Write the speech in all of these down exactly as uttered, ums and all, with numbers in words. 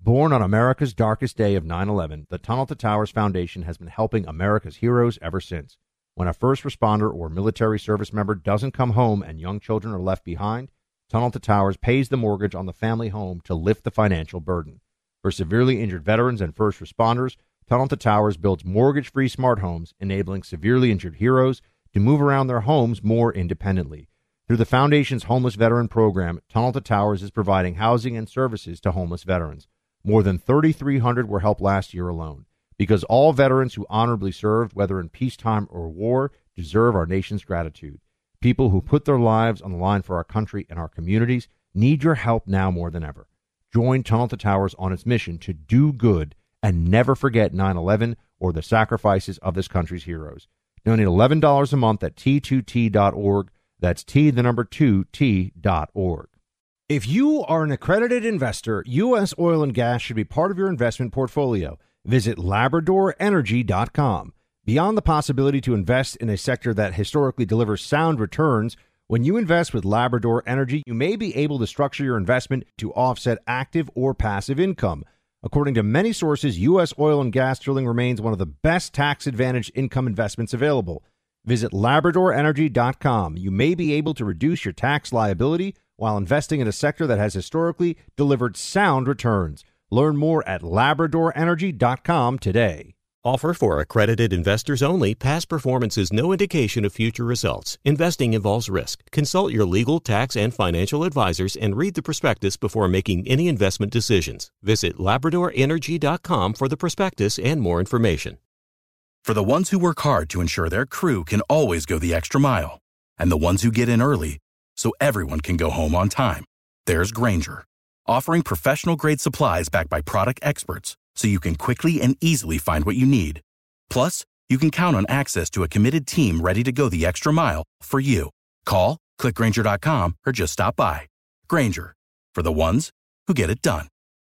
Born on America's darkest day of nine eleven, the Tunnel to Towers Foundation has been helping America's heroes ever since. When a first responder or military service member doesn't come home and young children are left behind, Tunnel to Towers pays the mortgage on the family home to lift the financial burden. For severely injured veterans and first responders, Tunnel to Towers builds mortgage-free smart homes, enabling severely injured heroes to move around their homes more independently. Through the Foundation's Homeless Veteran Program, Tunnel to Towers is providing housing and services to homeless veterans. More than thirty-three hundred were helped last year alone. Because all veterans who honorably served, whether in peacetime or war, deserve our nation's gratitude. People who put their lives on the line for our country and our communities need your help now more than ever. Join Tunnel to Towers on its mission to do good and never forget nine eleven or the sacrifices of this country's heroes. Donate eleven dollars a month at T two T dot org. That's T, the number two, T dot org. If you are an accredited investor, U S oil and gas should be part of your investment portfolio. Visit Labrador Energy dot com. Beyond the possibility to invest in a sector that historically delivers sound returns, when you invest with Labrador Energy, you may be able to structure your investment to offset active or passive income. According to many sources, U S oil and gas drilling remains one of the best tax-advantaged income investments available. Visit Labrador Energy dot com. You may be able to reduce your tax liability while investing in a sector that has historically delivered sound returns. Learn more at Labrador Energy dot com today. Offer for accredited investors only. Past performance is no indication of future results. Investing involves risk. Consult your legal, tax, and financial advisors and read the prospectus before making any investment decisions. Visit Labrador Energy dot com for the prospectus and more information. For the ones who work hard to ensure their crew can always go the extra mile, and the ones who get in early so everyone can go home on time, there's Grainger, offering professional-grade supplies backed by product experts so you can quickly and easily find what you need. Plus, you can count on access to a committed team ready to go the extra mile for you. Call, click Grainger dot com, or just stop by. Grainger, for the ones who get it done.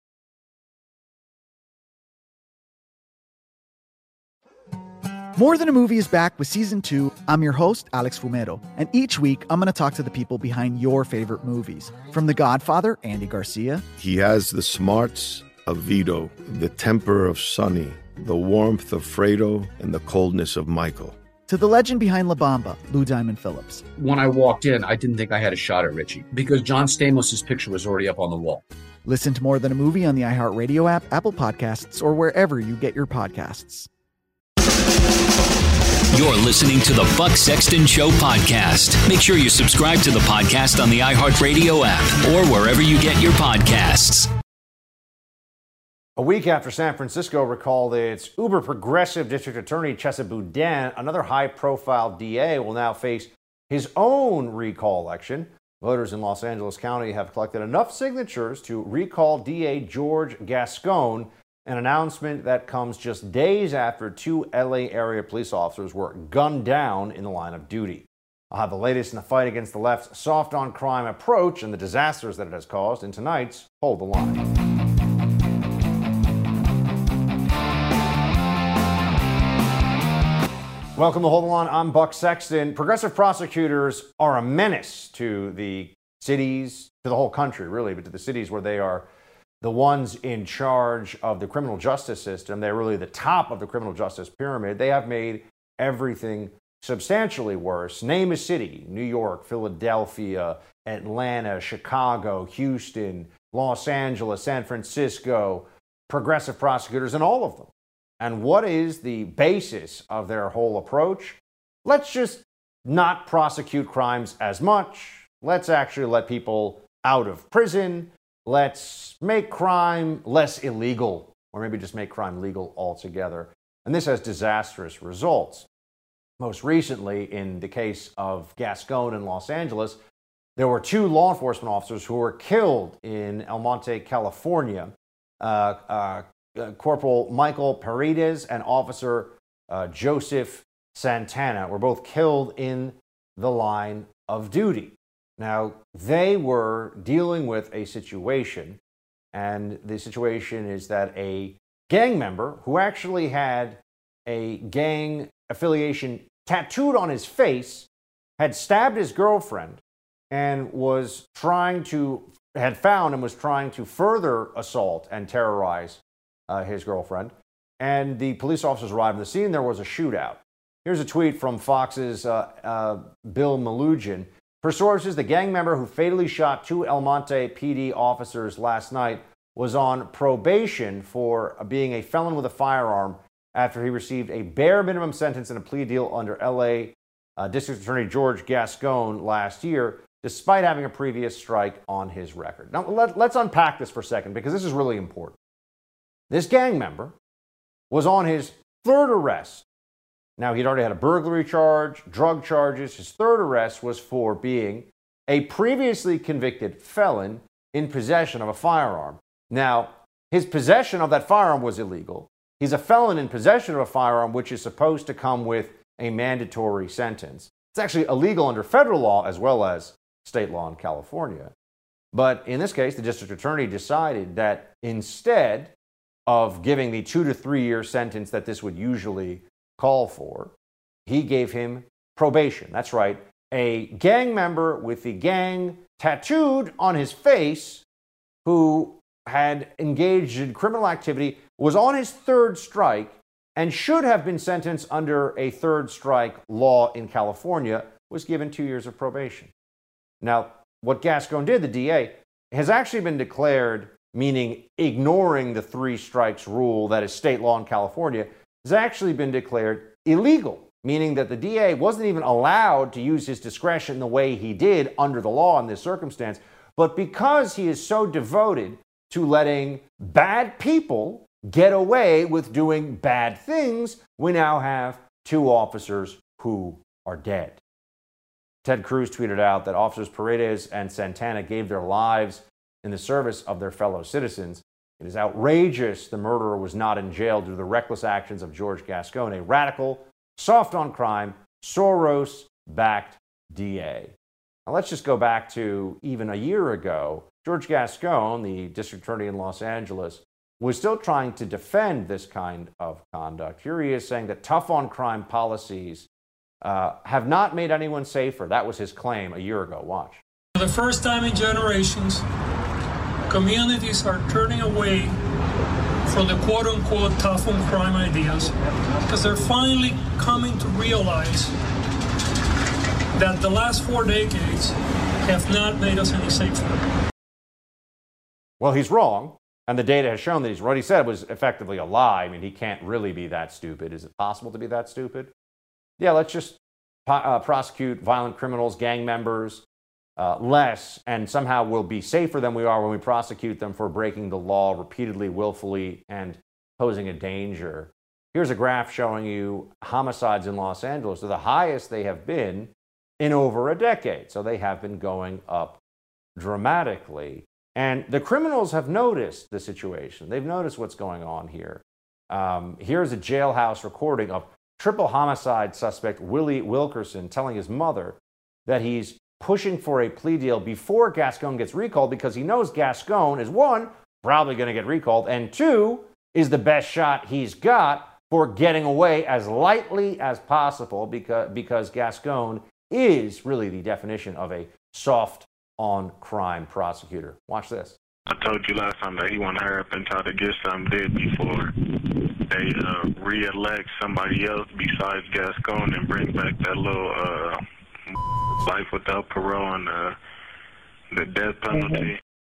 More Than a Movie is back with Season two. I'm your host, Alex Fumero, and each week I'm going to talk to the people behind your favorite movies. From The Godfather, Andy Garcia. He has the smarts of Vito, the temper of Sonny, the warmth of Fredo, and the coldness of Michael. To the legend behind La Bamba, Lou Diamond Phillips. When I walked in, I didn't think I had a shot at Richie because John Stamos' picture was already up on the wall. Listen to More Than a Movie on the iHeartRadio app, Apple Podcasts, or wherever you get your podcasts. You're listening to the Buck Sexton Show podcast. Make sure you subscribe to the podcast on the iHeartRadio app or wherever you get your podcasts. A week after San Francisco recalled its uber-progressive district attorney, Chesa Boudin, another high-profile D A will now face his own recall election. Voters in Los Angeles County have collected enough signatures to recall D A George Gascon, an announcement that comes just days after two L A area police officers were gunned down in the line of duty. I'll have the latest in the fight against the left's soft-on-crime approach and the disasters that it has caused in tonight's Hold the Line. Welcome to Hold the Line. I'm Buck Sexton. Progressive prosecutors are a menace to the cities, to the whole country, really, but to the cities where they are the ones in charge of the criminal justice system. They're really the top of the criminal justice pyramid. They have made everything substantially worse. Name a city: New York, Philadelphia, Atlanta, Chicago, Houston, Los Angeles, San Francisco, progressive prosecutors in all of them. And what is the basis of their whole approach? Let's just not prosecute crimes as much. Let's actually let people out of prison. Let's make crime less illegal, or maybe just make crime legal altogether. And this has disastrous results. Most recently, in the case of Gascon in Los Angeles, there were two law enforcement officers who were killed in El Monte, California. Uh, uh, uh, Corporal Michael Paredes and Officer uh, Joseph Santana were both killed in the line of duty. Now, they were dealing with a situation, and the situation is that a gang member who actually had a gang affiliation tattooed on his face had stabbed his girlfriend and was trying to had found and was trying to further assault and terrorize uh, his girlfriend. And the police officers arrived on the scene. There was a shootout. Here's a tweet from Fox's uh, uh, Bill Malugin. Per sources, the gang member who fatally shot two El Monte P D officers last night was on probation for being a felon with a firearm after he received a bare minimum sentence in a plea deal under L A uh, District Attorney George Gascon last year, despite having a previous strike on his record. Now, let, let's unpack this for a second, because this is really important. This gang member was on his third arrest. Now, he'd already had a burglary charge, drug charges. His third arrest was for being a previously convicted felon in possession of a firearm. Now, his possession of that firearm was illegal. He's a felon in possession of a firearm, which is supposed to come with a mandatory sentence. It's actually illegal under federal law as well as state law in California. But in this case, the district attorney decided that instead of giving the two to three year sentence that this would usually call for, he gave him probation. That's right, a gang member with the gang tattooed on his face who had engaged in criminal activity, was on his third strike, and should have been sentenced under a third strike law in California, was given two years of probation. Now, what Gascon did, the D A, has actually been declared, meaning ignoring the three strikes rule that is state law in California, has actually been declared illegal, meaning that the D A wasn't even allowed to use his discretion the way he did under the law in this circumstance. But because he is so devoted to letting bad people get away with doing bad things, we now have two officers who are dead. Ted Cruz tweeted out that Officers Paredes and Santana gave their lives in the service of their fellow citizens. It is outrageous the murderer was not in jail due to the reckless actions of George Gascon, a radical, soft on crime, Soros-backed D A. Now let's just go back to even a year ago. George Gascon, the district attorney in Los Angeles, was still trying to defend this kind of conduct. Here he is saying that tough on crime policies uh, have not made anyone safer. That was his claim a year ago. Watch. For the first time in generations, communities are turning away from the quote-unquote tough on crime ideas because they're finally coming to realize that the last four decades have not made us any safer. Well, he's wrong, and the data has shown that he's what he said was effectively a lie. I mean, he can't really be that stupid. Is it possible to be that stupid? Yeah, let's just uh, prosecute violent criminals, gang members, Uh, less, and somehow we'll be safer than we are when we prosecute them for breaking the law repeatedly, willfully, and posing a danger. Here's a graph showing you homicides in Los Angeles. They're the highest they have been in over a decade. So they have been going up dramatically. And the criminals have noticed the situation. They've noticed what's going on here. Um, here's a jailhouse recording of triple homicide suspect Willie Wilkerson telling his mother that he's pushing for a plea deal before Gascon gets recalled because he knows Gascon is, one, probably going to get recalled, and two, is the best shot he's got for getting away as lightly as possible because, because Gascon is really the definition of a soft on crime prosecutor. Watch this. I told you last time that he want to hurry up and try to get something did before they uh, re-elect somebody else besides Gascon and bring back that little uh, life without parole and uh, the death penalty.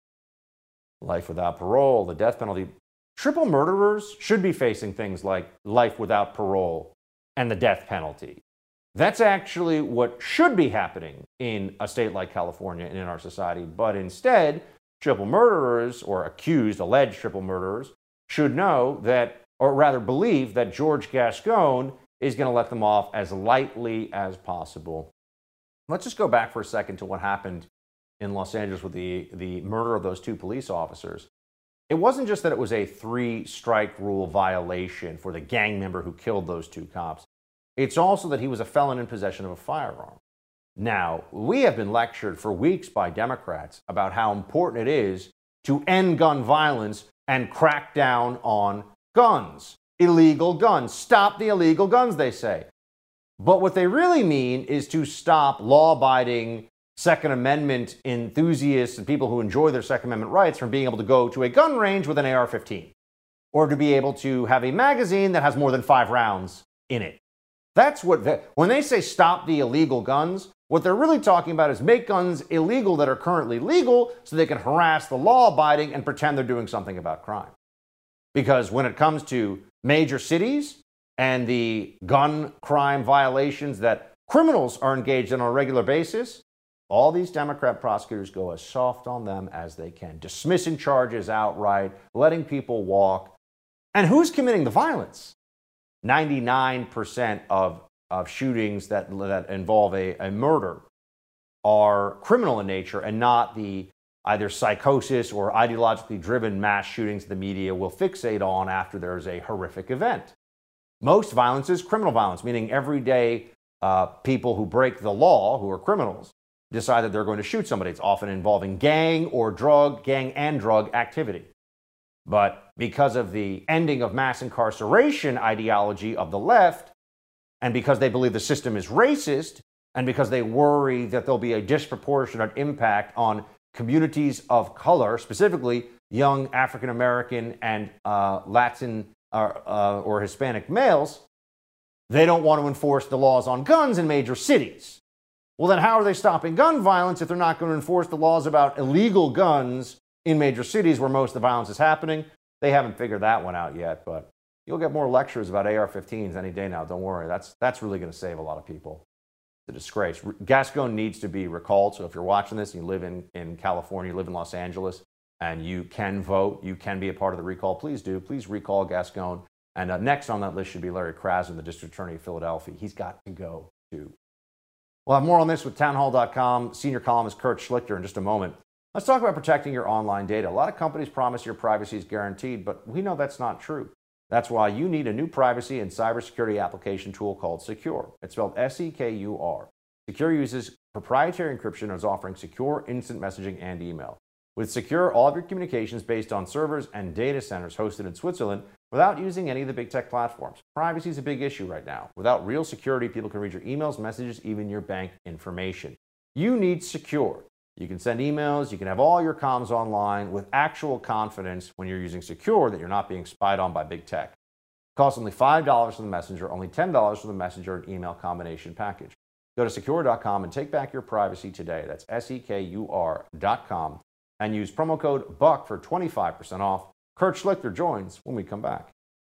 Life without parole, the death penalty. Triple murderers should be facing things like life without parole and the death penalty. That's actually what should be happening in a state like California and in our society. But instead, triple murderers, or accused, alleged triple murderers, should know that, or rather believe that George Gascon is going to let them off as lightly as possible. Let's just go back for a second to what happened in Los Angeles with the, the murder of those two police officers. It wasn't just that it was a three-strike rule violation for the gang member who killed those two cops. It's also that he was a felon in possession of a firearm. Now, we have been lectured for weeks by Democrats about how important it is to end gun violence and crack down on guns, illegal guns. Stop the illegal guns, they say. But what they really mean is to stop law-abiding Second Amendment enthusiasts and people who enjoy their Second Amendment rights from being able to go to a gun range with an A R fifteen, or to be able to have a magazine that has more than five rounds in it. That's what, they, when they say stop the illegal guns, what they're really talking about is make guns illegal that are currently legal so they can harass the law-abiding and pretend they're doing something about crime. Because when it comes to major cities and the gun crime violations that criminals are engaged in on a regular basis, all these Democrat prosecutors go as soft on them as they can, dismissing charges outright, letting people walk. And who's committing the violence? ninety-nine percent of, of shootings that, that involve a, a murder are criminal in nature and not the either psychosis or ideologically driven mass shootings the media will fixate on after there's a horrific event. Most violence is criminal violence, meaning everyday uh, people who break the law, who are criminals, decide that they're going to shoot somebody. It's often involving gang or drug, gang and drug activity. But because of the ending of mass incarceration ideology of the left, and because they believe the system is racist, and because they worry that there'll be a disproportionate impact on communities of color, specifically young African American and uh, Latin uh, uh, or Hispanic males, they don't want to enforce the laws on guns in major cities. Well, then how are they stopping gun violence if they're not going to enforce the laws about illegal guns in major cities where most of the violence is happening? They haven't figured that one out yet, but you'll get more lectures about A R fifteens any day now. Don't worry. That's, that's really going to save a lot of people. It's a disgrace. Gascon needs to be recalled. So if you're watching this and you live in, in California, you live in Los Angeles, and you can vote, you can be a part of the recall, please do. Please recall Gascon. And uh, next on that list should be Larry Krasner, the District Attorney of Philadelphia. He's got to go, too. We'll have more on this with townhall dot com. Senior columnist Kurt Schlichter in just a moment. Let's talk about protecting your online data. A lot of companies promise your privacy is guaranteed, but we know that's not true. That's why you need a new privacy and cybersecurity application tool called Secure. It's spelled S E K U R. Secure uses proprietary encryption and is offering secure instant messaging and email. With Secure, all of your communications based on servers and data centers hosted in Switzerland without using any of the big tech platforms. Privacy is a big issue right now. Without real security, people can read your emails, messages, even your bank information. You need Secure. You can send emails, you can have all your comms online with actual confidence when you're using Secure that you're not being spied on by big tech. It costs only five dollars for the Messenger, only ten dollars for the Messenger and email combination package. Go to secure dot com and take back your privacy today. That's S E K U R dot com. And use promo code BUCK for twenty-five percent off. Kurt Schlichter joins when we come back.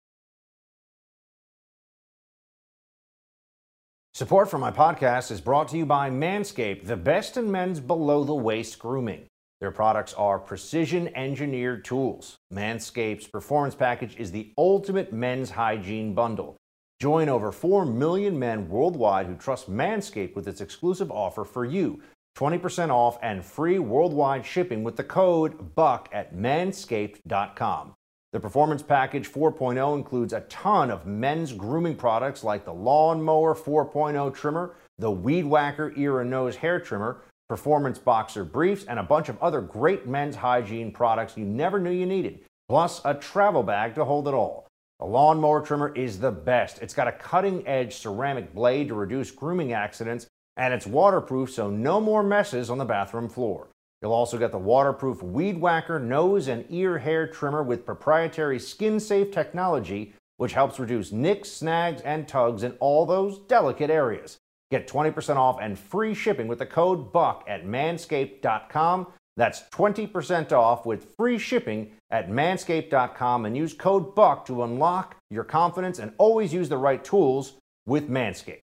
Support for my podcast is brought to you by Manscaped, the best in men's below-the-waist grooming. Their products are precision-engineered tools. Manscaped's Performance Package is the ultimate men's hygiene bundle. Join over four million men worldwide who trust Manscaped with its exclusive offer for you. twenty percent off and free worldwide shipping with the code BUCK at manscaped dot com. The Performance Package four point oh includes a ton of men's grooming products like the Lawn Mower four point oh trimmer, the Weed Whacker ear and nose hair trimmer, Performance Boxer briefs, and a bunch of other great men's hygiene products you never knew you needed, plus a travel bag to hold it all. The Lawn Mower trimmer is the best. It's got a cutting-edge ceramic blade to reduce grooming accidents, and it's waterproof, so no more messes on the bathroom floor. You'll also get the waterproof Weed Whacker nose and ear hair trimmer with proprietary skin-safe technology, which helps reduce nicks, snags, and tugs in all those delicate areas. Get twenty percent off and free shipping with the code BUCK at manscaped dot com. That's twenty percent off with free shipping at manscaped dot com, and use code BUCK to unlock your confidence and always use the right tools with Manscaped.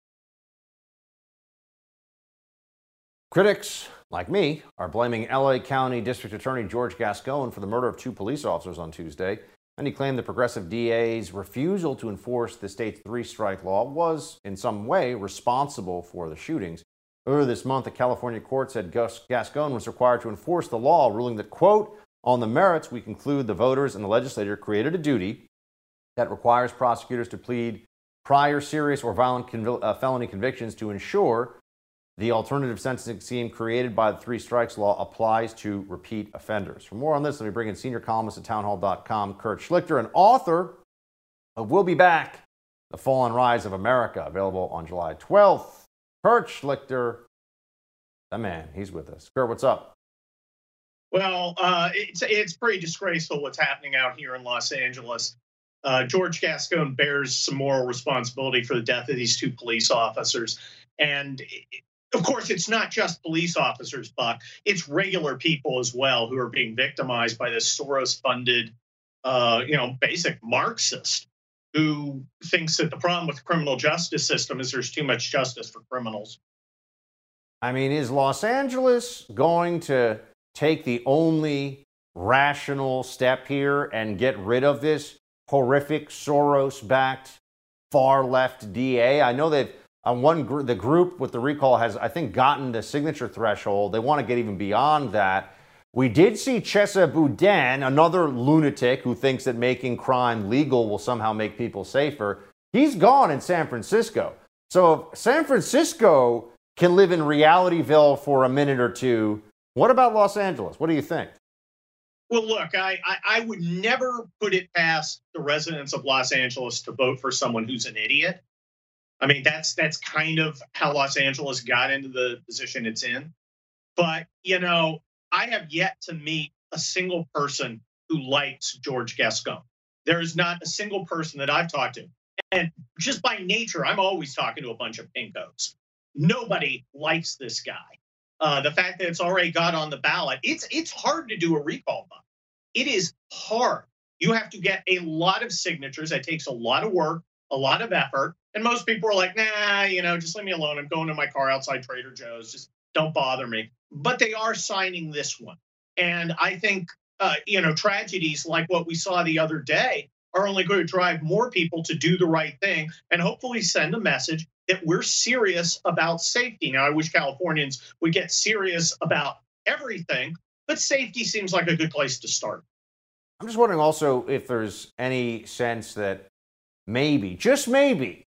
Critics, like me, are blaming L A County District Attorney George Gascon for the murder of two police officers on Tuesday, and he claimed the progressive D A's refusal to enforce the state's three-strike law was, in some way, responsible for the shootings. Earlier this month, a California court said Gus Gascon was required to enforce the law, ruling that, quote, on the merits, we conclude the voters and the legislature created a duty that requires prosecutors to plead prior serious or violent conv- uh, felony convictions to ensure the alternative sentencing scheme created by the Three Strikes Law applies to repeat offenders. For more on this, let me bring in senior columnist at townhall dot com, Kurt Schlichter, and author of We'll Be Back, The Fall and Rise of America, available on July twelfth. Kurt Schlichter, That man, he's with us. Kurt, what's up? Well, uh, it's it's pretty disgraceful what's happening out here in Los Angeles. Uh, George Gascon bears some moral responsibility for the death of these two police officers. And of course, it's not just police officers, Buck. It's regular people as well who are being victimized by this Soros-funded, uh, you know, basic Marxist who thinks that the problem with the criminal justice system is there's too much justice for criminals. I mean, is Los Angeles going to take the only rational step here and get rid of this horrific Soros-backed far-left D A? I know that on one gr- the group with the recall has, I think, gotten the signature threshold. They want to get even beyond that. We did see Chesa Boudin, another lunatic who thinks that making crime legal will somehow make people safer. He's gone in San Francisco. So if San Francisco can live in Realityville for a minute or two, what about Los Angeles? What do you think? Well, look, I, I, I would never put it past the residents of Los Angeles to vote for someone who's an idiot. I mean, that's that's kind of how Los Angeles got into the position it's in. But, you know, I have yet to meet a single person who likes George Gascon. There is not a single person that I've talked to. And just by nature, I'm always talking to a bunch of pinkos. Nobody likes this guy. Uh, the fact that it's already got on the ballot, it's it's hard to do a recall vote. It is hard. You have to get a lot of signatures. It takes a lot of work, a lot of effort. And most people are like, nah, you know, just leave me alone. I'm going to my car outside Trader Joe's. Just don't bother me. But they are signing this one. And I think, uh, you know, tragedies like what we saw the other day are only going to drive more people to do the right thing and hopefully send a message that we're serious about safety. Now, I wish Californians would get serious about everything, but safety seems like a good place to start. I'm just wondering also if there's any sense that maybe, just maybe,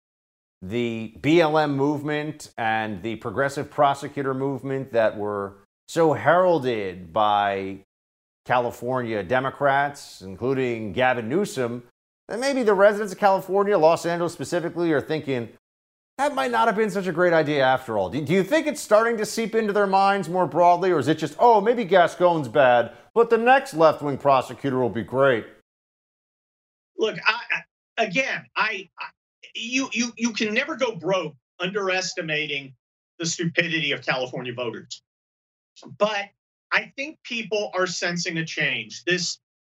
the B L M movement and the progressive prosecutor movement that were so heralded by California Democrats, including Gavin Newsom, that maybe the residents of California, Los Angeles specifically, are thinking, that might not have been such a great idea after all. Do, do you think it's starting to seep into their minds more broadly, or is it just, oh, maybe Gascon's bad, but the next left-wing prosecutor will be great? Look, I, I, again, I, I you you you can never go broke underestimating the stupidity of California voters. But I think people are sensing a change. This,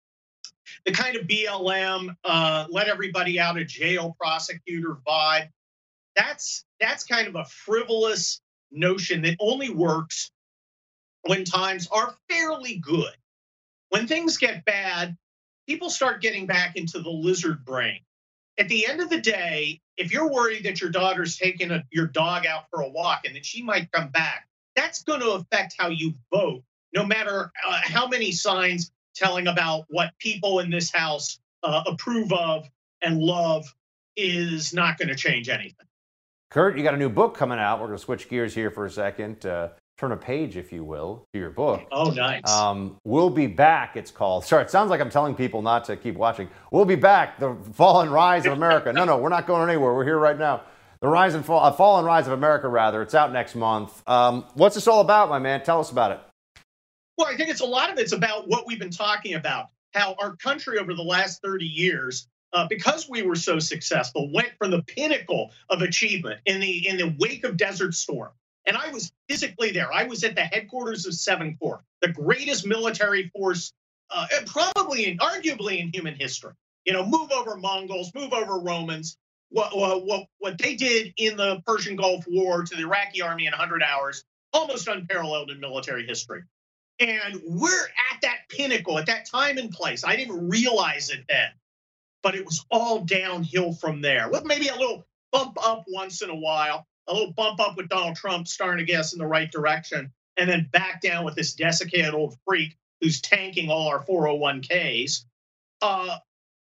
the kind of B L M, uh, let everybody out of jail prosecutor vibe. That's that's kind of a frivolous notion that only works when times are fairly good. When things get bad, people start getting back into the lizard brain. At the end of the day, if you're worried that your daughter's taking a, your dog out for a walk and that she might come back, that's going to affect how you vote, no matter uh, how many signs telling about what people in this house uh, approve of and love is not going to change anything. Kurt, you got a new book coming out. We're going to switch gears here for a second. Uh, turn a page, if you will, to your book. Oh, nice. Um, We'll Be Back, it's called. Sorry, it sounds like I'm telling people not to keep watching. We'll Be Back, The Fall and Rise of America. No, no, we're not going anywhere. We're here right now. The Rise and Fall, uh, Fall and Rise of America, rather. It's out next month. Um, what's this all about, my man? Tell us about it. Well, I think it's a lot of it's about what we've been talking about, how our country over the last thirty years, uh, because we were so successful, went from the pinnacle of achievement in the in the wake of Desert Storm. And I was physically there. I was at the headquarters of Seven Corps, the greatest military force, uh, probably, in, arguably in human history. You know, move over Mongols, move over Romans. What, what, what they did in the Persian Gulf War to the Iraqi army in one hundred hours, almost unparalleled in military history. And we're at that pinnacle, at that time and place. I didn't realize it then, but it was all downhill from there, with maybe a little bump up once in a while. A little bump up with Donald Trump starting to get us in the right direction, and then back down with this desiccated old freak who's tanking all our four oh one Ks. Uh,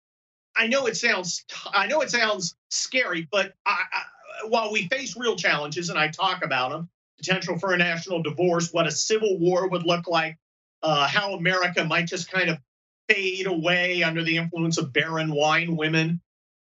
I know it sounds, I know it sounds scary, but I, I, while we face real challenges, and I talk about them, potential for a national divorce, what a civil war would look like, uh, how America might just kind of fade away under the influence of barren wine women,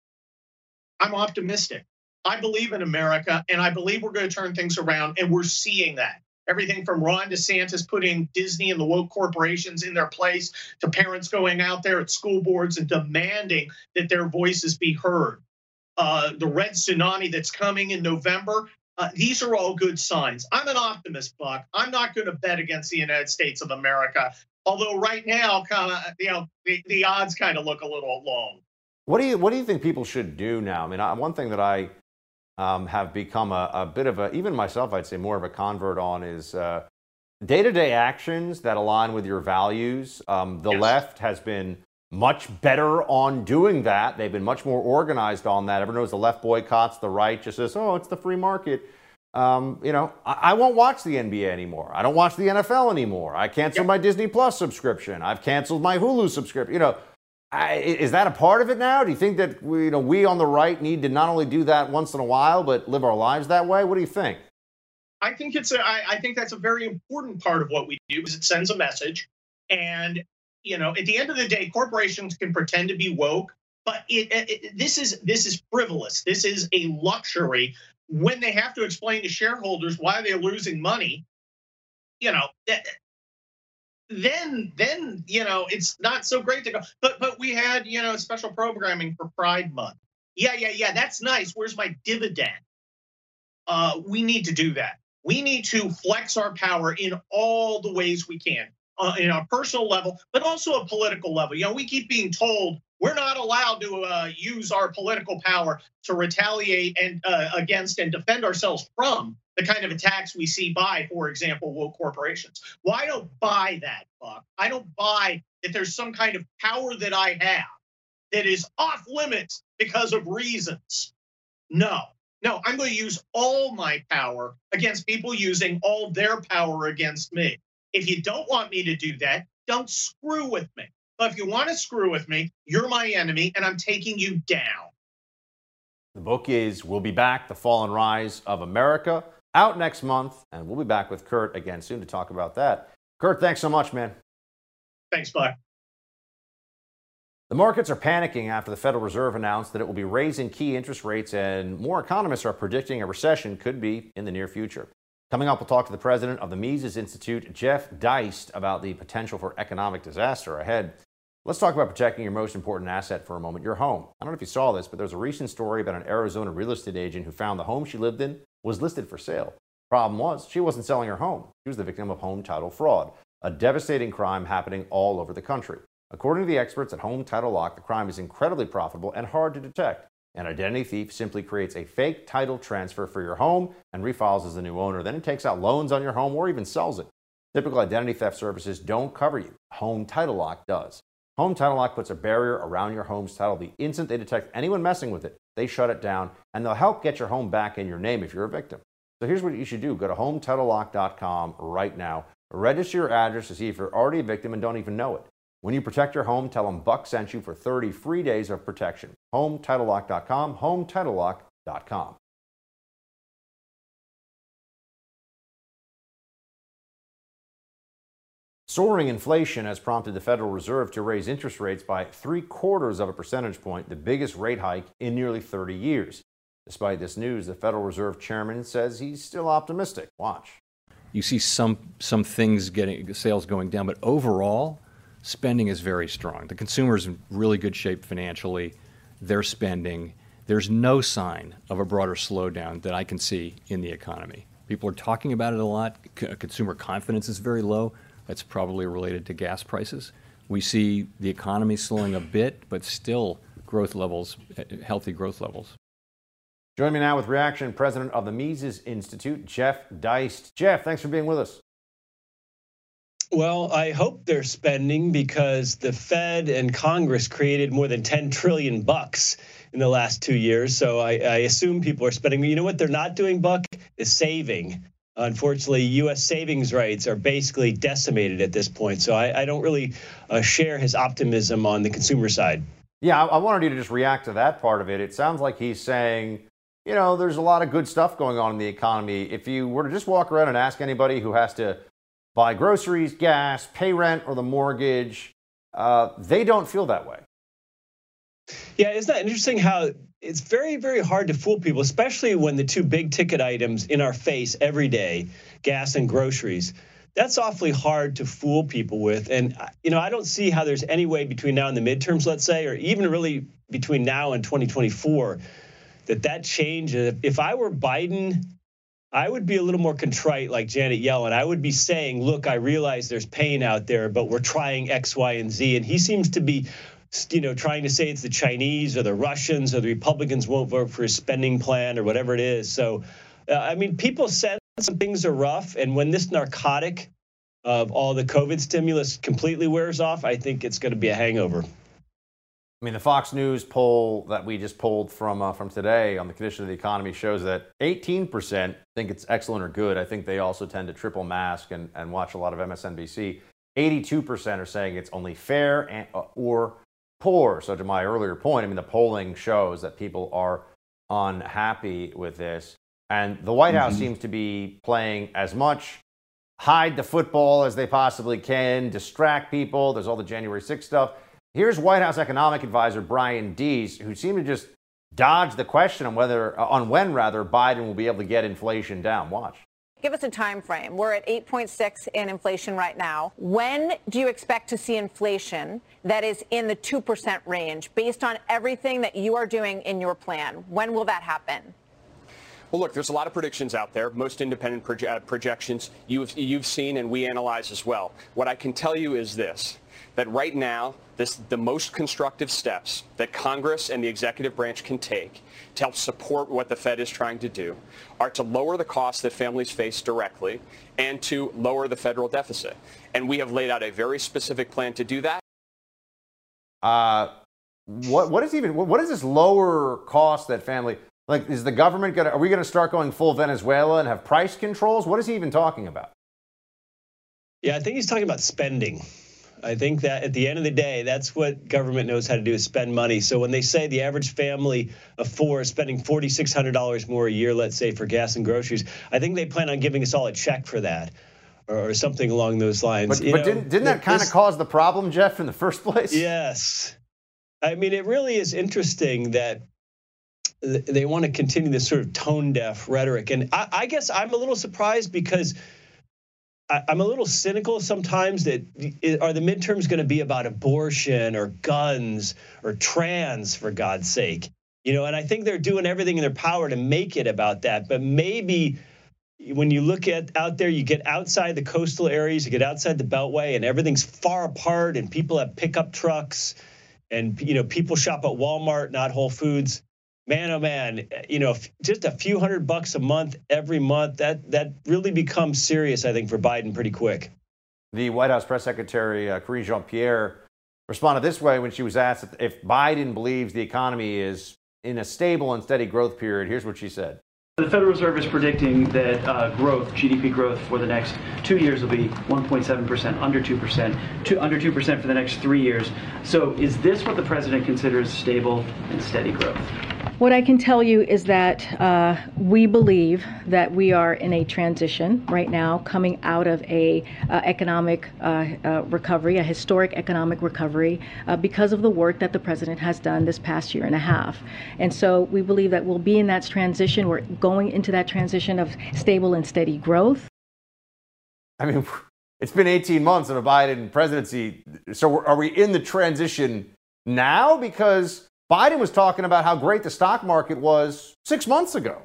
I'm optimistic. I believe in America, and I believe we're going to turn things around, and we're seeing that. Everything from Ron DeSantis putting Disney and the woke corporations in their place to parents going out there at school boards and demanding that their voices be heard. Uh, the red tsunami that's coming in November, uh, these are all good signs. I'm an optimist, Buck. I'm not going to bet against the United States of America, although right now, kind of, you know, the, the odds kind of look a little long. What do you What do you think people should do now? I mean, I, one thing that I um, have become a, a bit of a, even myself, I'd say more of a convert on is uh, day-to-day actions that align with your values. Um, the yes. left has been much better on doing that. They've been much more organized on that. Everyone knows the left boycotts, the right just says, oh, it's the free market. Um, you know, I, I won't watch the N B A anymore. I don't watch the N F L anymore. I canceled yep. my Disney Plus subscription. I've canceled my Hulu subscription. You know, I, is that a part of it now? Do you think that we, you know, we on the right need to not only do that once in a while, but live our lives that way? What do you think? I think it's a, I, I think that's a very important part of what we do because it sends a message. And you know, at the end of the day, corporations can pretend to be woke, but it, it, this is this is frivolous. This is a luxury when they have to explain to shareholders why they're losing money. You know, then then you know it's not so great to go. But but we had you know special programming for Pride Month. Yeah yeah yeah, that's nice. Where's my dividend? Uh, we need to do that. We need to flex our power in all the ways we can. Uh, in a personal level, but also a political level. You know, we keep being told we're not allowed to uh, use our political power to retaliate and uh, against and defend ourselves from the kind of attacks we see by, for example, woke corporations. Well, I don't buy that, Buck. I don't buy that there's some kind of power that I have that is off limits because of reasons. No, no, I'm going to use all my power against people using all their power against me. If you don't want me to do that, don't screw with me. But if you want to screw with me, you're my enemy, and I'm taking you down. The book is We'll Be Back, The Fall and Rise of America, out next month, and we'll be back with Kurt again soon to talk about that. Kurt, thanks so much, man. Thanks, Buck. The markets are panicking after the Federal Reserve announced that it will be raising key interest rates, and more economists are predicting a recession could be in the near future. Coming up, we'll talk to the president of the Mises Institute, Jeff Deist, about the potential for economic disaster ahead. Let's talk about protecting your most important asset for a moment, your home. I don't know if you saw this, but there's a recent story about an Arizona real estate agent who found the home she lived in was listed for sale. Problem was, she wasn't selling her home. She was the victim of home title fraud, a devastating crime happening all over the country. According to the experts at Home Title Lock, the crime is incredibly profitable and hard to detect. An identity thief simply creates a fake title transfer for your home and refiles as the new owner. Then it takes out loans on your home or even sells it. Typical identity theft services don't cover you. Home Title Lock does. Home Title Lock puts a barrier around your home's title. The instant they detect anyone messing with it, they shut it down, and they'll help get your home back in your name if you're a victim. So here's what you should do. Go to home title lock dot com right now. Register your address to see if you're already a victim and don't even know it. When you protect your home, tell them Buck sent you for thirty free days of protection. home title lock dot com, home title lock dot com. Soaring inflation has prompted the Federal Reserve to raise interest rates by three quarters of a percentage point, the biggest rate hike in nearly thirty years. Despite this news, the Federal Reserve chairman says he's still optimistic. Watch. You see some some things getting sales going down, but overall, spending is very strong. The consumer's in really good shape financially. They're spending. There's no sign of a broader slowdown that I can see in the economy. People are talking about it a lot. C- consumer confidence is very low. That's probably related to gas prices. We see the economy slowing a bit, but still growth levels, healthy growth levels. Join me now with reaction, president of the Mises Institute, Jeff Deist. Jeff, thanks for being with us. Well, I hope they're spending because the Fed and Congress created more than ten trillion bucks in the last two years. So I, I assume people are spending. You know what they're not doing, Buck, is saving. Unfortunately, U S savings rates are basically decimated at this point. So I, I don't really uh, share his optimism on the consumer side. Yeah, I, I wanted you to just react to that part of it. It sounds like he's saying, you know, there's a lot of good stuff going on in the economy. If you were to just walk around and ask anybody who has to buy groceries, gas, pay rent, or the mortgage, uh, they don't feel that way. Yeah, isn't that interesting how it's very, very hard to fool people, especially when the two big ticket items in our face every day, gas and groceries, that's awfully hard to fool people with. And, you know, I don't see how there's any way between now and the midterms, let's say, or even really between now and twenty twenty-four, that that changes. If I were Biden, I would be a little more contrite like Janet Yellen. I would be saying, look, I realize there's pain out there, but we're trying X, Y, and Z. And he seems to be, you know, trying to say it's the Chinese or the Russians or the Republicans won't vote for his spending plan or whatever it is. So, uh, I mean, people sense some things are rough. And when this narcotic of all the COVID stimulus completely wears off, I think it's going to be a hangover. I mean, the Fox News poll that we just pulled from uh, from today on the condition of the economy shows that eighteen percent think it's excellent or good. I think they also tend to triple mask and, and watch a lot of M S N B C. eighty-two percent are saying it's only fair and, uh, or poor. So to my earlier point, I mean, the polling shows that people are unhappy with this. And the White House mm-hmm. seems to be playing as much hide the football as they possibly can, distract people. There's all the January sixth stuff. Here's White House economic advisor Brian Deese, who seemed to just dodge the question on whether, on when rather, Biden will be able to get inflation down. Watch. Give us a time frame. We're at eight point six in inflation right now. When do you expect to see inflation that is in the two percent range based on everything that you are doing in your plan? When will that happen? Well, look, there's a lot of predictions out there. Most independent proje- uh, projections you've, you've seen and we analyze as well. What I can tell you is this, that right now, this, the most constructive steps that Congress and the executive branch can take to help support what the Fed is trying to do are to lower the costs that families face directly and to lower the federal deficit. And we have laid out a very specific plan to do that. Uh, what what is even what is this lower cost that family, like, is the government gonna, are we gonna start going full Venezuela and have price controls? What is he even talking about? Yeah, I think he's talking about spending. I think that at the end of the day, that's what government knows how to do, is spend money. So when they say the average family of four is spending four thousand six hundred dollars more a year, let's say, for gas and groceries, I think they plan on giving us all a check for that or, or something along those lines. But, but know, didn't, didn't that kind of cause the problem, Jeff, in the first place? Yes. I mean, it really is interesting that they want to continue this sort of tone-deaf rhetoric. And I, I guess I'm a little surprised because I'm a little cynical sometimes that are the midterms going to be about abortion or guns or trans, for God's sake? You know, and I think they're doing everything in their power to make it about that. But maybe when you look at out there, you get outside the coastal areas, you get outside the Beltway, and everything's far apart, and people have pickup trucks, and, you know, people shop at Walmart, not Whole Foods. Man, oh man, you know, just a few hundred bucks a month every month, that that really becomes serious, I think, for Biden pretty quick. The White House press secretary, uh, Karine Jean-Pierre, responded this way when she was asked if Biden believes the economy is in a stable and steady growth period. Here's what she said. The Federal Reserve is predicting that uh, growth, G D P growth for the next two years will be one point seven percent, under two percent, two, under two percent for the next three years. So is this what the president considers stable and steady growth? What I can tell you is that uh, we believe that we are in a transition right now, coming out of a uh, economic uh, uh, recovery, a historic economic recovery, uh, because of the work that the president has done this past year and a half. And so we believe that we'll be in that transition. We're going into that transition of stable and steady growth. I mean, it's been eighteen months of a Biden presidency. So are we in the transition now? Because Biden was talking about how great the stock market was six months ago.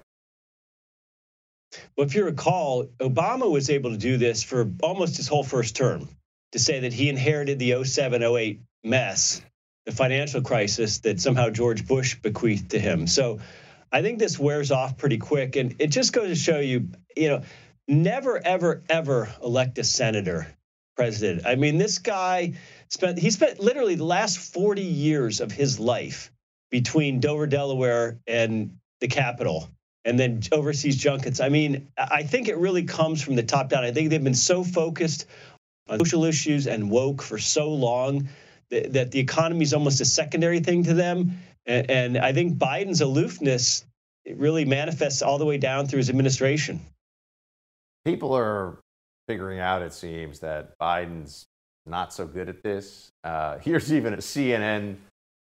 Well, if you recall, Obama was able to do this for almost his whole first term, to say that he inherited the oh seven oh eight mess, the financial crisis that somehow George Bush bequeathed to him. So I think this wears off pretty quick. And it just goes to show you, you know, never, ever, ever elect a senator president. I mean, this guy spent, he spent literally the last forty years of his life between Dover, Delaware and the Capitol, and then overseas junkets. I mean, I think it really comes from the top down. I think they've been so focused on social issues and woke for so long that, that the economy is almost a secondary thing to them. And, and I think Biden's aloofness, it really manifests all the way down through his administration. People are figuring out, it seems, that Biden's not so good at this. Uh, here's even a C N N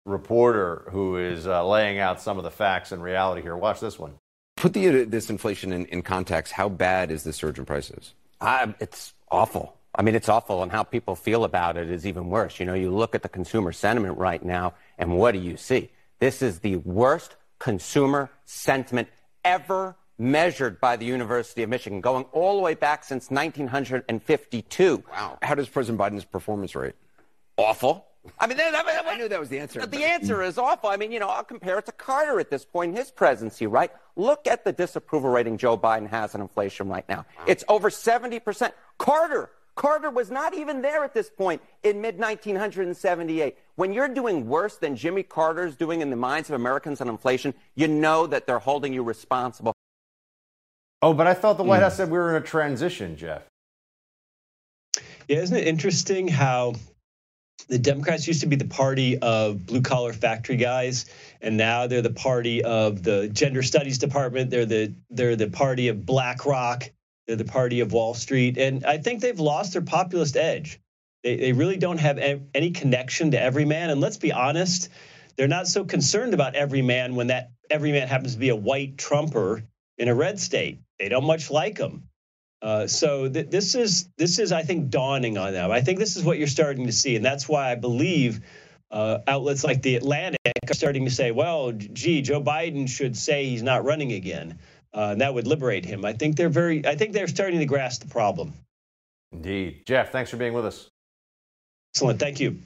reporter who is uh, laying out some of the facts and reality here. Watch this one. Put the, this inflation in, in context. How bad is the surge in prices? Uh, it's awful. I mean, it's awful, and how people feel about it is even worse. You know, you look at the consumer sentiment right now, and what do you see? This is the worst consumer sentiment ever measured by the University of Michigan, going all the way back since nineteen fifty-two. Wow. How does President Biden's performance rate? Awful. I mean, I, I knew that was the answer. The answer is awful. I mean, you know, I'll compare it to Carter at this point in his presidency, right? Look at the disapproval rating Joe Biden has on inflation right now. Wow. It's over seventy percent. Carter, Carter was not even there at this point in mid nineteen seventy-eight. When you're doing worse than Jimmy Carter's doing in the minds of Americans on inflation, you know that they're holding you responsible. Oh, but I thought the White Mm. House said we were in a transition, Jeff. Yeah, isn't it interesting how the Democrats used to be the party of blue-collar factory guys, and now they're the party of the gender studies department. They're the they're the party of BlackRock. They're the party of Wall Street. And I think they've lost their populist edge. They, they really don't have any connection to every man. And let's be honest, they're not so concerned about every man when that every man happens to be a white Trumper in a red state. They don't much like him. Uh, so th- this is, this is, I think, dawning on them. I think this is what you're starting to see. And that's why I believe uh, outlets like The Atlantic are starting to say, well, gee, Joe Biden should say he's not running again. Uh, and that would liberate him. I think they're very, I think they're starting to grasp the problem. Indeed. Jeff, thanks for being with us. Excellent. Thank you.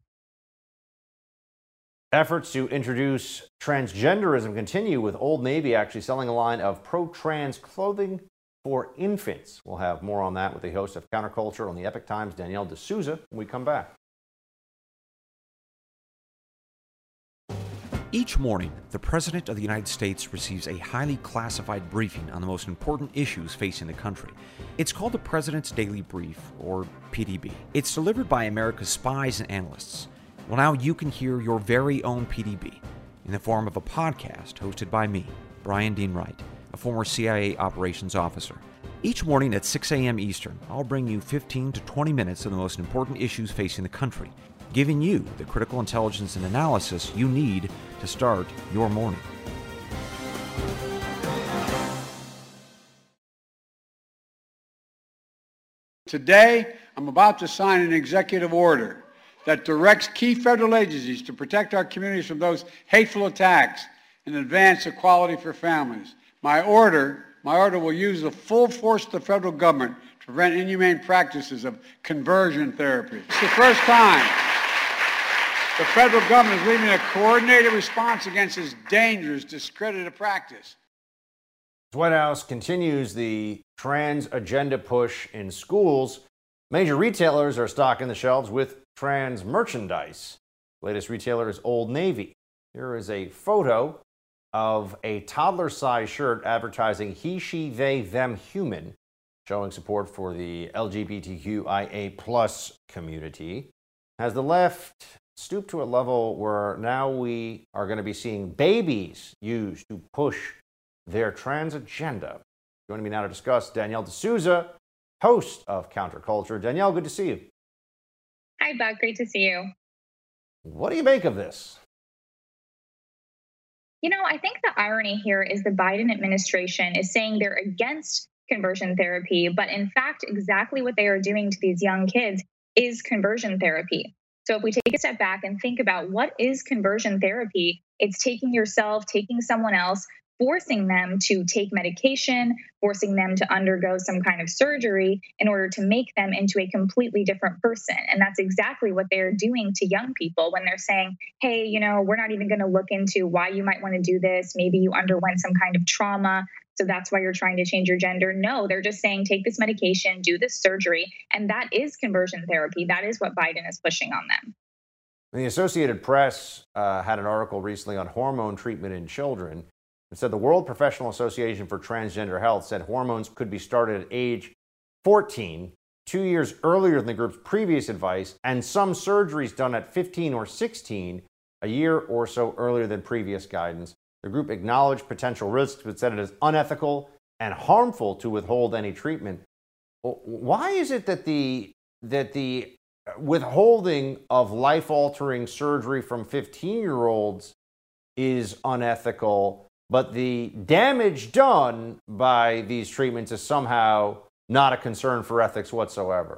Efforts to introduce transgenderism continue, with Old Navy actually selling a line of pro-trans clothing for infants. We'll have more on that with the host of Counterculture on the Epoch Times, Danielle D'Souza, when we come back. Each morning, the President of the United States receives a highly classified briefing on the most important issues facing the country. It's called the President's Daily Brief, or P D B. It's delivered by America's spies and analysts. Well, now you can hear your very own P D B in the form of a podcast hosted by me, Brian Dean Wright, a former C I A operations officer. Each morning at six a.m. Eastern, I'll bring you fifteen to twenty minutes of the most important issues facing the country, giving you the critical intelligence and analysis you need to start your morning. Today, I'm about to sign an executive order that directs key federal agencies to protect our communities from those hateful attacks and advance equality for families. My order, my order will use the full force of the federal government to prevent inhumane practices of conversion therapy. It's the first time the federal government is leading a coordinated response against this dangerous, discredited practice. The White House continues the trans agenda push in schools. Major retailers are stocking the shelves with trans merchandise. The latest retailer is Old Navy. Here is a photo of a toddler-sized shirt advertising he, she, they, them human, showing support for the L G B T Q I A plus community. Has the left stooped to a level where now we are going to be seeing babies used to push their trans agenda? Joining me now to discuss, Danielle D'Souza, host of Counterculture. Danielle, good to see you. Hi, Buck. Great to see you. What do you make of this? You know, I think the irony here is the Biden administration is saying they're against conversion therapy, but in fact, exactly what they are doing to these young kids is conversion therapy. So if we take a step back and think about what is conversion therapy, it's taking yourself, taking someone else, forcing them to take medication, forcing them to undergo some kind of surgery in order to make them into a completely different person. And that's exactly what they're doing to young people when they're saying, hey, you know, we're not even going to look into why you might want to do this. Maybe you underwent some kind of trauma, so that's why you're trying to change your gender. No, they're just saying, take this medication, do this surgery. And that is conversion therapy. That is what Biden is pushing on them. The Associated Press uh, had an article recently on hormone treatment in children. It said the World Professional Association for Transgender Health said hormones could be started at age fourteen, two years earlier than the group's previous advice, and some surgeries done at fifteen or sixteen, a year or so earlier than previous guidance. The group acknowledged potential risks, but said it is unethical and harmful to withhold any treatment. Why is it that the that the withholding of life-altering surgery from fifteen-year-olds is unethical, but the damage done by these treatments is somehow not a concern for ethics whatsoever.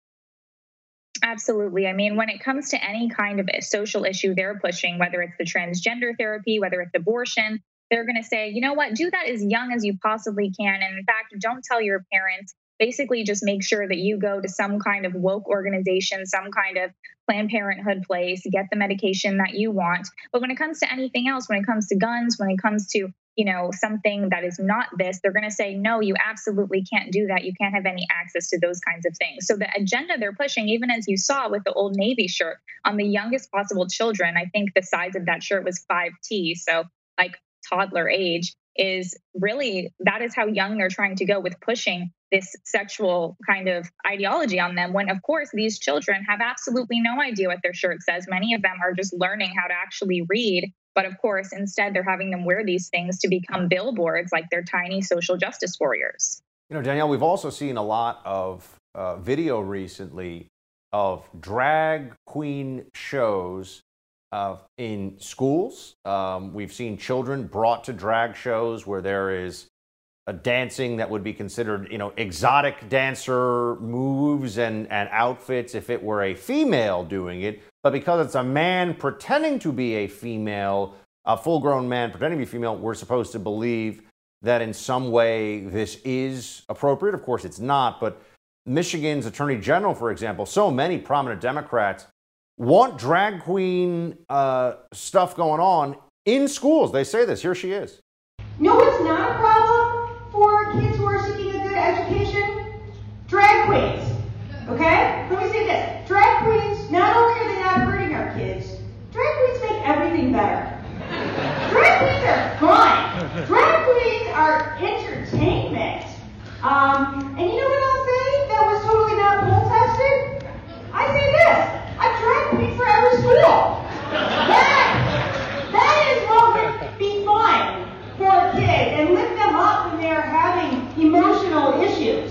Absolutely. I mean, when it comes to any kind of social issue they're pushing, whether it's the transgender therapy, whether it's abortion, they're going to say, you know what, do that as young as you possibly can. And in fact, don't tell your parents. Basically, just make sure that you go to some kind of woke organization, some kind of Planned Parenthood place, get the medication that you want. But when it comes to anything else, when it comes to guns, when it comes to, you know, something that is not this, they're going to say, no, you absolutely can't do that. You can't have any access to those kinds of things. So the agenda they're pushing, even as you saw with the Old Navy shirt on the youngest possible children, I think the size of that shirt was five T. So like toddler age, is really, that is how young they're trying to go with pushing this sexual kind of ideology on them, when of course these children have absolutely no idea what their shirt says. Many of them are just learning how to actually read, but of course instead they're having them wear these things to become billboards like they're tiny social justice warriors. You know, Danielle, we've also seen a lot of uh, video recently of drag queen shows Uh, in schools. Um, we've seen children brought to drag shows where there is a dancing that would be considered, you know, exotic dancer moves and, and outfits if it were a female doing it. But because it's a man pretending to be a female, a full-grown man pretending to be female, we're supposed to believe that in some way this is appropriate. Of course, it's not. But Michigan's Attorney General, for example, so many prominent Democrats want drag queen uh, stuff going on in schools. They say this. Here she is. No, it's not a problem for kids who are seeking a good education. Drag queens. Okay? Let me say this. Drag queens, not only are they not hurting our kids, drag queens make everything better. Drag queens are fun. Drag queens are entertainment. Um, and you know what I'll say that was totally not poll tested? I say this. A drag queen for every school. That, that is what would be fun for kids and lift them up when they're having emotional issues.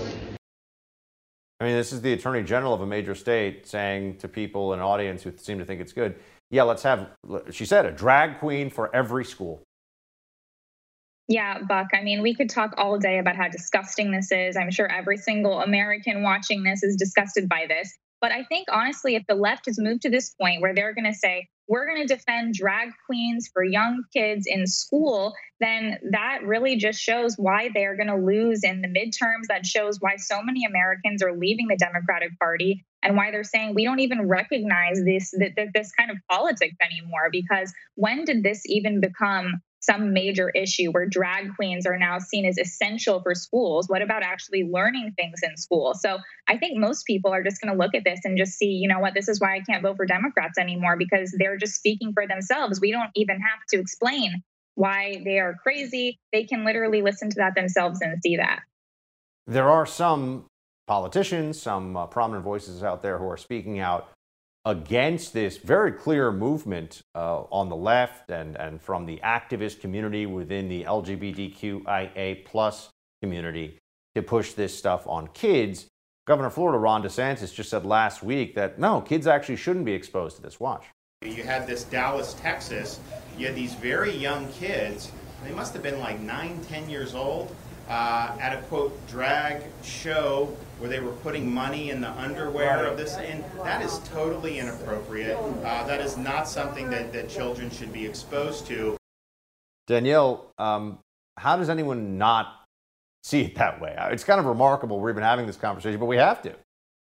I mean, this is the Attorney General of a major state saying to people in an audience who seem to think it's good, yeah, let's have, she said, a drag queen for every school. Yeah, Buck, I mean, we could talk all day about how disgusting this is. I'm sure every single American watching this is disgusted by this. But I think, honestly, if the left has moved to this point where they're going to say, we're going to defend drag queens for young kids in school, then that really just shows why they're going to lose in the midterms. That shows why so many Americans are leaving the Democratic Party and why they're saying we don't even recognize this, this, this kind of politics anymore. Because when did this even become some major issue where drag queens are now seen as essential for schools? What about actually learning things in school? So I think most people are just going to look at this and just see, you know what, this is why I can't vote for Democrats anymore, because they're just speaking for themselves. We don't even have to explain why they are crazy. They can literally listen to that themselves and see that. There are some politicians, some uh, prominent voices out there who are speaking out against this very clear movement uh, on the left and, and from the activist community within the L G B T Q I A plus community to push this stuff on kids. Governor of Florida, Ron DeSantis, just said last week that, no, kids actually shouldn't be exposed to this. Watch. You had this Dallas, Texas. You had these very young kids. They must have been like nine, ten years old uh, at a, quote, drag show where they were putting money in the underwear of this, and that is totally inappropriate. Uh, that is not something that, that children should be exposed to. Danielle, um, how does anyone not see it that way? It's kind of remarkable we're even having this conversation, but we have to.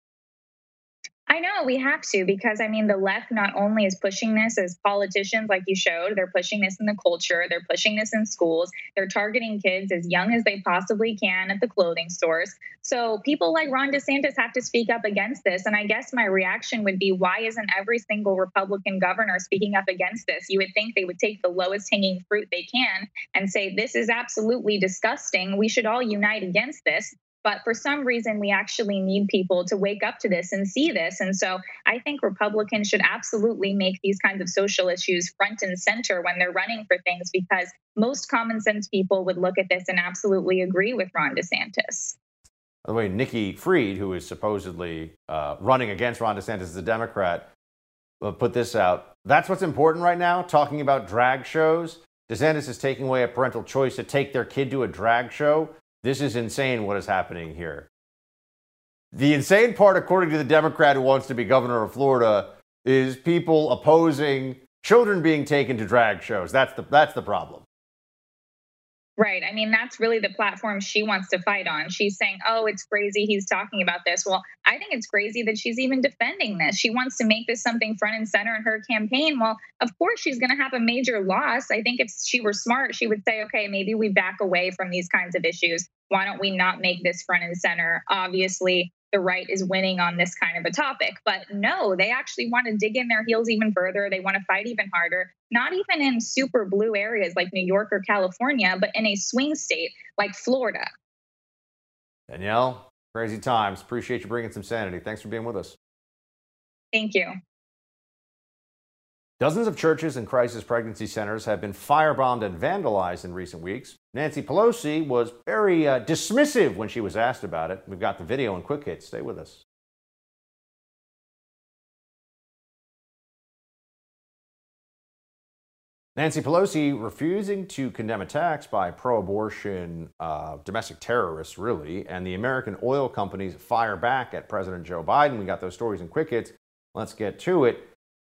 I know we have to, because I mean, the left not only is pushing this as politicians, like you showed, they're pushing this in the culture, they're pushing this in schools, they're targeting kids as young as they possibly can at the clothing stores. So people like Ron DeSantis have to speak up against this. And I guess my reaction would be, why isn't every single Republican governor speaking up against this? You would think they would take the lowest hanging fruit they can and say, this is absolutely disgusting. We should all unite against this. But for some reason, we actually need people to wake up to this and see this. And so I think Republicans should absolutely make these kinds of social issues front and center when they're running for things, because most common sense people would look at this and absolutely agree with Ron DeSantis. By the way, Nikki Fried, who is supposedly uh, running against Ron DeSantis as a Democrat, uh, put this out. That's what's important right now, talking about drag shows. DeSantis is taking away a parental choice to take their kid to a drag show. This is insane what is happening here. The insane part, according to the Democrat who wants to be governor of Florida, is people opposing children being taken to drag shows. That's the, that's the problem. Right. I mean, that's really the platform she wants to fight on. She's saying, oh, it's crazy he's talking about this. Well, I think it's crazy that she's even defending this. She wants to make this something front and center in her campaign. Well, of course, she's going to have a major loss. I think if she were smart, she would say, okay, maybe we back away from these kinds of issues. Why don't we not make this front and center? Obviously, the right is winning on this kind of a topic. But no, they actually want to dig in their heels even further. They want to fight even harder, not even in super blue areas like New York or California, but in a swing state like Florida. Danielle, crazy times. Appreciate you bringing some sanity. Thanks for being with us. Thank you. Dozens of churches and crisis pregnancy centers have been firebombed and vandalized in recent weeks. Nancy Pelosi was very uh, dismissive when she was asked about it. We've got the video in quick hits. Stay with us. Nancy Pelosi refusing to condemn attacks by pro-abortion uh, domestic terrorists, really, and the American oil companies fire back at President Joe Biden. We got those stories in quick hits. Let's get to it.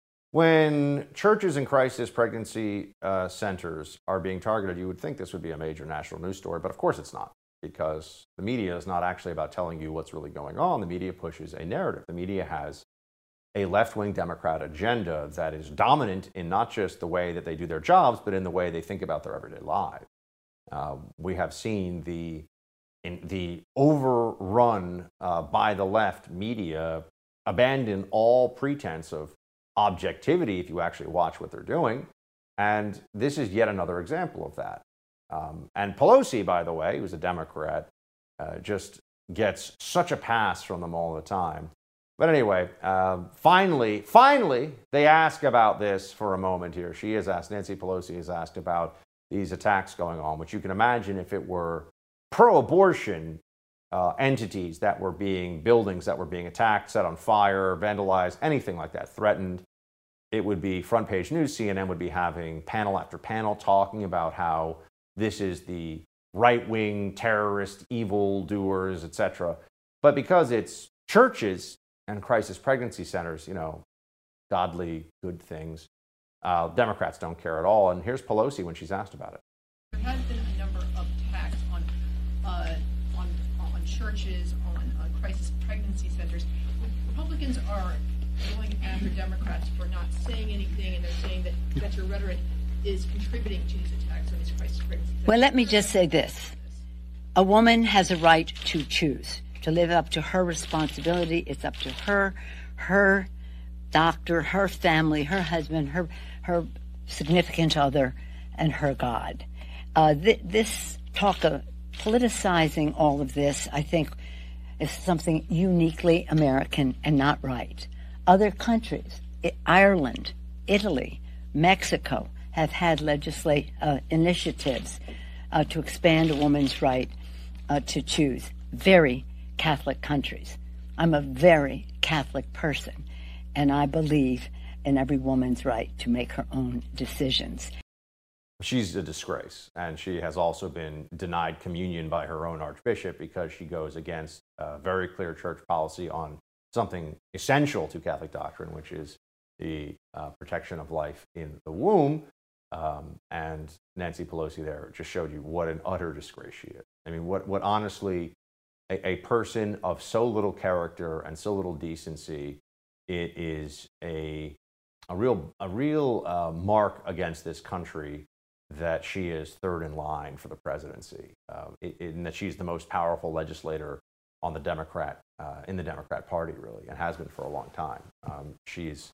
When churches and crisis pregnancy uh, centers are being targeted, you would think this would be a major national news story, but of course it's not, because the media is not actually about telling you what's really going on. The media pushes a narrative. The media has a left-wing Democrat agenda that is dominant in not just the way that they do their jobs, but in the way they think about their everyday lives. Uh, we have seen the, in, the overrun uh, by the left media abandon all pretense of objectivity if you actually watch what they're doing. And this is yet another example of that. Um, and Pelosi, by the way, who's a Democrat, uh, just gets such a pass from them all the time. But anyway, uh, finally, finally, they ask about this for a moment here. She is asked, Nancy Pelosi is asked about these attacks going on, which you can imagine if it were pro-abortion uh, entities that were being, buildings that were being attacked, set on fire, vandalized, anything like that, threatened, it would be front page news. C N N would be having panel after panel talking about how this is the right-wing terrorist evildoers, et cetera. But because it's churches and crisis pregnancy centers, you know, godly, good things, uh, Democrats don't care at all. And here's Pelosi when she's asked about it. There has been a number of attacks on uh, on, on churches, on, on crisis pregnancy centers. Republicans are going after Democrats for not saying anything, and they're saying that, that your rhetoric is contributing to these attacks on these crisis pregnancy centers. Well, let me just say this. A woman has a right to choose, to live up to her responsibility. It's up to her, her doctor, her family, her husband, her her significant other, and her God. Uh, th- this talk of politicizing all of this, I think, is something uniquely American and not right. Other countries, Ireland, Italy, Mexico, have had legislate uh, initiatives uh, to expand a woman's right uh, to choose. Very Catholic countries. I'm a very Catholic person, and I believe in every woman's right to make her own decisions. She's a disgrace, and she has also been denied communion by her own archbishop because she goes against a very clear church policy on something essential to Catholic doctrine, which is the uh, protection of life in the womb. Um, and Nancy Pelosi there just showed you what an utter disgrace she is. I mean, what, what honestly, a, a person of so little character and so little decency, it is a, a real, a real uh, mark against this country that she is third in line for the presidency, uh, and that she's the most powerful legislator on the Democrat, uh, in the Democrat Party, really, and has been for a long time. Um, she's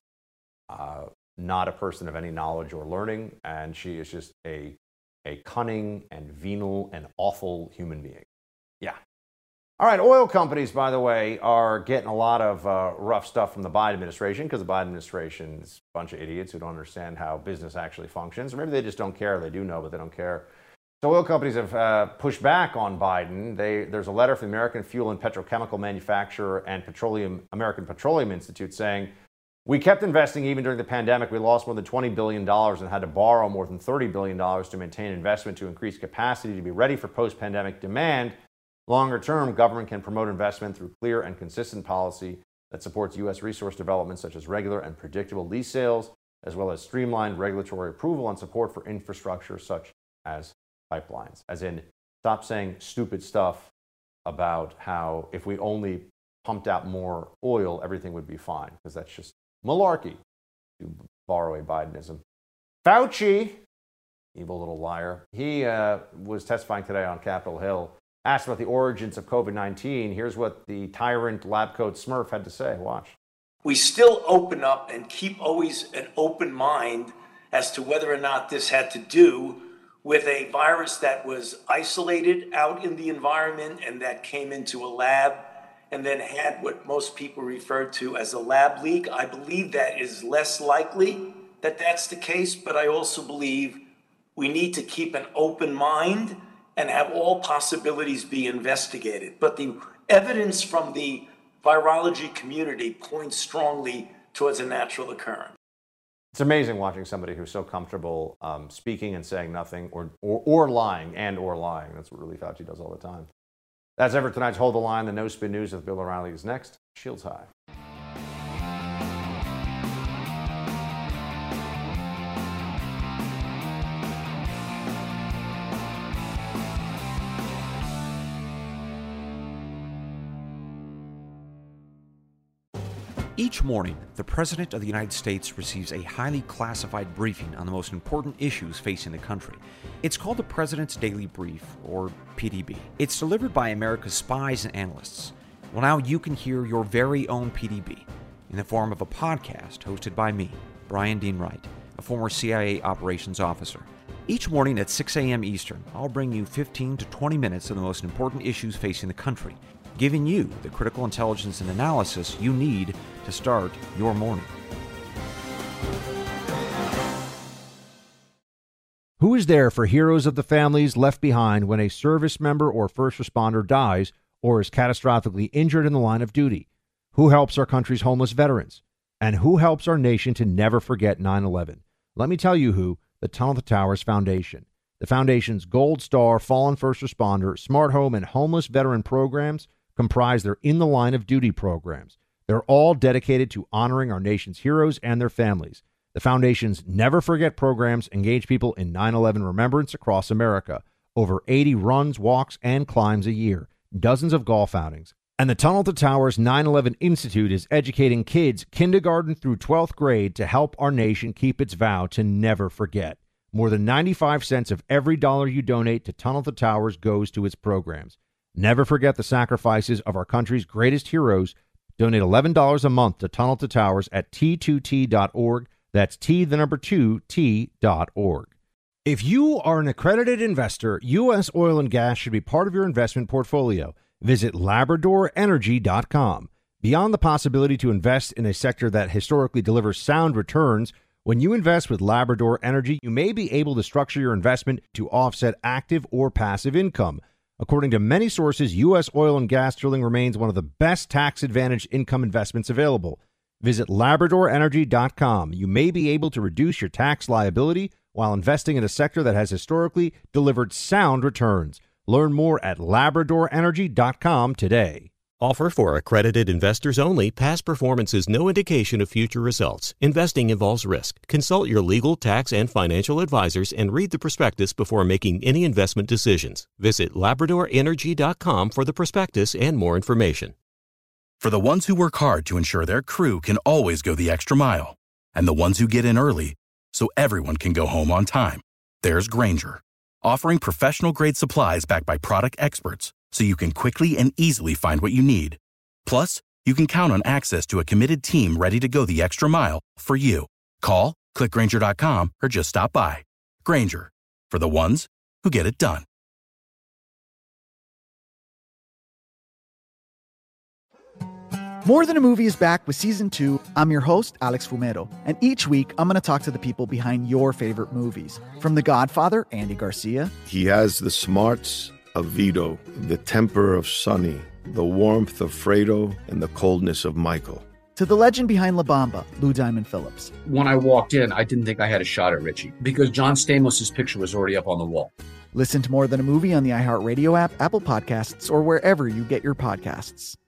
uh, not a person of any knowledge or learning, and she is just a, a cunning and venal and awful human being. Yeah. All right, oil companies, by the way, are getting a lot of uh, rough stuff from the Biden administration because the Biden administration is a bunch of idiots who don't understand how business actually functions. Or maybe they just don't care. They do know, but they don't care. So oil companies have uh, pushed back on Biden. They, there's a letter from the American Fuel and Petrochemical Manufacturer and Petroleum American Petroleum Institute saying, we kept investing even during the pandemic. We lost more than twenty billion dollars and had to borrow more than thirty billion dollars to maintain investment to increase capacity to be ready for post-pandemic demand. Longer term, government can promote investment through clear and consistent policy that supports U S resource development, such as regular and predictable lease sales, as well as streamlined regulatory approval and support for infrastructure such as pipelines. As in, stop saying stupid stuff about how if we only pumped out more oil, everything would be fine, because that's just malarkey, to borrow a Bidenism. Fauci, evil little liar, he uh, was testifying today on Capitol Hill, asked about the origins of COVID nineteen. Here's what the tyrant lab coat Smurf had to say. Watch. We still open up and keep always an open mind as to whether or not this had to do with a virus that was isolated out in the environment and that came into a lab and then had what most people refer to as a lab leak. I believe that is less likely that that's the case, but I also believe we need to keep an open mind and have all possibilities be investigated. But the evidence from the virology community points strongly towards a natural occurrence. It's amazing watching somebody who's so comfortable um, speaking and saying nothing, or, or or lying and or lying. That's what really Fauci does all the time. That's ever tonight's Hold the Line. The No Spin News with Bill O'Reilly is next. Shields high. Each morning, the President of the United States receives a highly classified briefing on the most important issues facing the country. It's called the President's Daily Brief, or P D B. It's delivered by America's spies and analysts. Well, now you can hear your very own P D B in the form of a podcast hosted by me, Brian Dean Wright, a former C I A operations officer. Each morning at six a.m. Eastern, I'll bring you fifteen to twenty minutes of the most important issues facing the country, giving you the critical intelligence and analysis you need to start your morning. Who is there for heroes of the families left behind when a service member or first responder dies or is catastrophically injured in the line of duty? Who helps our country's homeless veterans? And who helps our nation to never forget nine eleven? Let me tell you who: the Tunnel to Towers Foundation. The Foundation's Gold Star, Fallen First Responder, Smart Home, and Homeless Veteran programs comprise their In the Line of Duty programs. They're all dedicated to honoring our nation's heroes and their families. The Foundation's Never Forget programs engage people in nine eleven remembrance across America. Over eighty runs, walks, and climbs a year. Dozens of golf outings. And the Tunnel to Towers nine eleven Institute is educating kids kindergarten through twelfth grade to help our nation keep its vow to never forget. More than ninety-five cents of every dollar you donate to Tunnel to Towers goes to its programs. Never forget the sacrifices of our country's greatest heroes. Donate eleven dollars a month to Tunnel to Towers at T two T dot org. That's T, the number two, T dot org. If you are an accredited investor, U S oil and gas should be part of your investment portfolio. Visit Labrador Energy dot com. Beyond the possibility to invest in a sector that historically delivers sound returns, when you invest with Labrador Energy, you may be able to structure your investment to offset active or passive income. According to many sources, U S oil and gas drilling remains one of the best tax-advantaged income investments available. Visit Labrador Energy dot com. You may be able to reduce your tax liability while investing in a sector that has historically delivered sound returns. Learn more at Labrador Energy dot com today. Offer for accredited investors only. Past performance is no indication of future results. Investing involves risk. Consult your legal, tax, and financial advisors and read the prospectus before making any investment decisions. Visit Labrador Energy dot com for the prospectus and more information. For the ones who work hard to ensure their crew can always go the extra mile, and the ones who get in early so everyone can go home on time, there's Grainger, offering professional-grade supplies backed by product experts so you can quickly and easily find what you need. Plus, you can count on access to a committed team ready to go the extra mile for you. Call, click Grainger dot com, or just stop by. Grainger, for the ones who get it done. More Than a Movie is back with season two. I'm your host, Alex Fumero, and each week I'm going to talk to the people behind your favorite movies. From The Godfather, Andy Garcia. He has the smarts of Vito, the temper of Sonny, the warmth of Fredo, and the coldness of Michael. To the legend behind La Bamba, Lou Diamond Phillips. When I walked in, I didn't think I had a shot at Richie because John Stamos' picture was already up on the wall. Listen to More Than a Movie on the iHeartRadio app, Apple Podcasts, or wherever you get your podcasts.